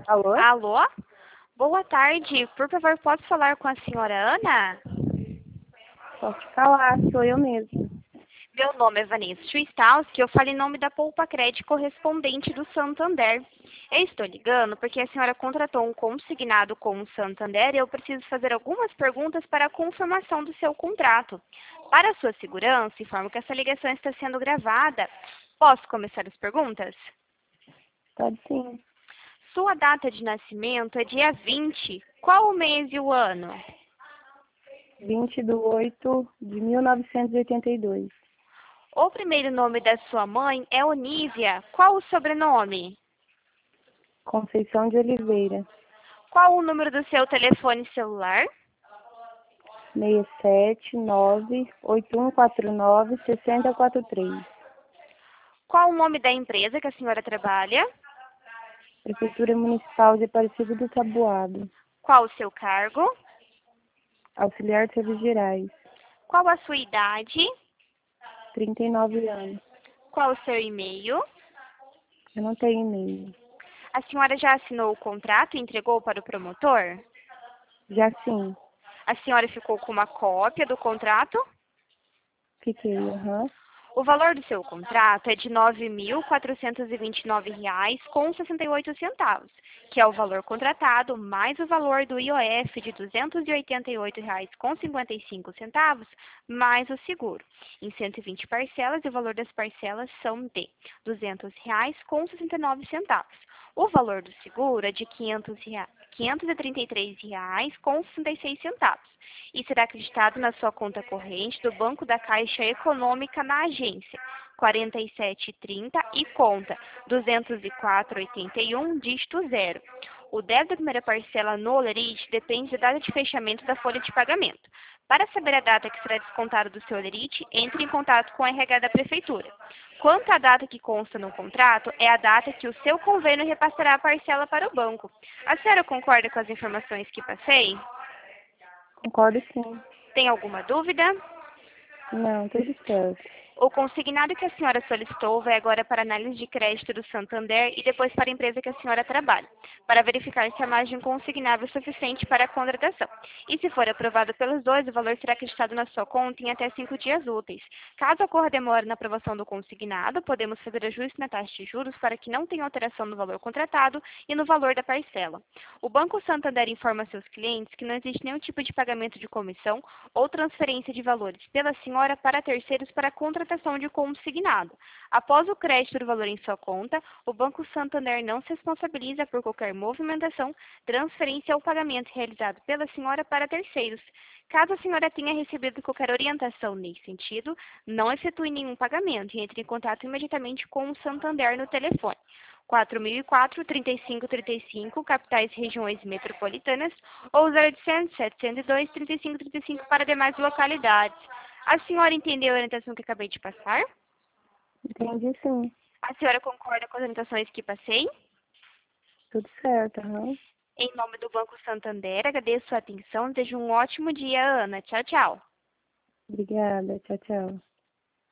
Alô? Alô? Boa tarde. Por favor, posso falar com a senhora Ana? Posso falar, sou eu mesmo. Meu nome é Vanessa Schwistalski, eu falo em nome da Poupa Crédito correspondente do Santander. Eu estou ligando porque a senhora contratou um consignado com o Santander e eu preciso fazer algumas perguntas para a confirmação do seu contrato. Para a sua segurança, informo que essa ligação está sendo gravada. Posso começar as perguntas? Pode sim. Sua data de nascimento é dia 20. Qual o mês e o ano? 20/8/1982. O primeiro nome da sua mãe é Onívia. Qual o sobrenome? Conceição de Oliveira. Qual o número do seu telefone celular? 679-8149-6043. Qual o nome da empresa que a senhora trabalha? Prefeitura Municipal de Aparecida do Taboado. Qual o seu cargo? Auxiliar de Serviços Gerais. Qual a sua idade? 39 anos. Qual o seu e-mail? Eu não tenho e-mail. A senhora já assinou o contrato e entregou para o promotor? Já sim. A senhora ficou com uma cópia do contrato? Fiquei, aham. O valor do seu contrato é de R$ 9.429,68, que é o valor contratado, mais o valor do IOF de R$ 288,55, mais o seguro, em 120 parcelas, e o valor das parcelas são de R$ 200,69. O valor do seguro é de R$ 533,66 e será acreditado na sua conta corrente do Banco da Caixa Econômica na agência 4730 e conta 20481, dígito 0. O débito da primeira parcela no Olerite depende da data de fechamento da folha de pagamento. Para saber a data que será descontada do seu Olerite, entre em contato com a RH da Prefeitura. Quanto à data que consta no contrato, é a data que o seu convênio repassará a parcela para o banco. A senhora concorda com as informações que passei? Concordo sim. Tem alguma dúvida? Não, tudo certo. O consignado que a senhora solicitou vai agora para a análise de crédito do Santander e depois para a empresa que a senhora trabalha, para verificar se a margem consignável é suficiente para a contratação. E se for aprovado pelos dois, o valor será acreditado na sua conta em até 5 dias úteis. Caso ocorra demora na aprovação do consignado, podemos fazer ajuste na taxa de juros para que não tenha alteração no valor contratado e no valor da parcela. O Banco Santander informa seus clientes que não existe nenhum tipo de pagamento de comissão ou transferência de valores pela senhora para terceiros para a contratação de consignado. Após o crédito do valor em sua conta, o Banco Santander não se responsabiliza por qualquer movimentação, transferência ou pagamento realizado pela senhora para terceiros. Caso a senhora tenha recebido qualquer orientação nesse sentido, não efetue nenhum pagamento e entre em contato imediatamente com o Santander no telefone 4004-3535, capitais e regiões metropolitanas, ou 0800-702-3535 para demais localidades. A senhora entendeu a orientação que acabei de passar? Entendi sim. A senhora concorda com as orientações que passei? Tudo certo, aham. Em nome do Banco Santander, agradeço a atenção. Desejo um ótimo dia, Ana. Tchau, tchau. Obrigada. Tchau, tchau.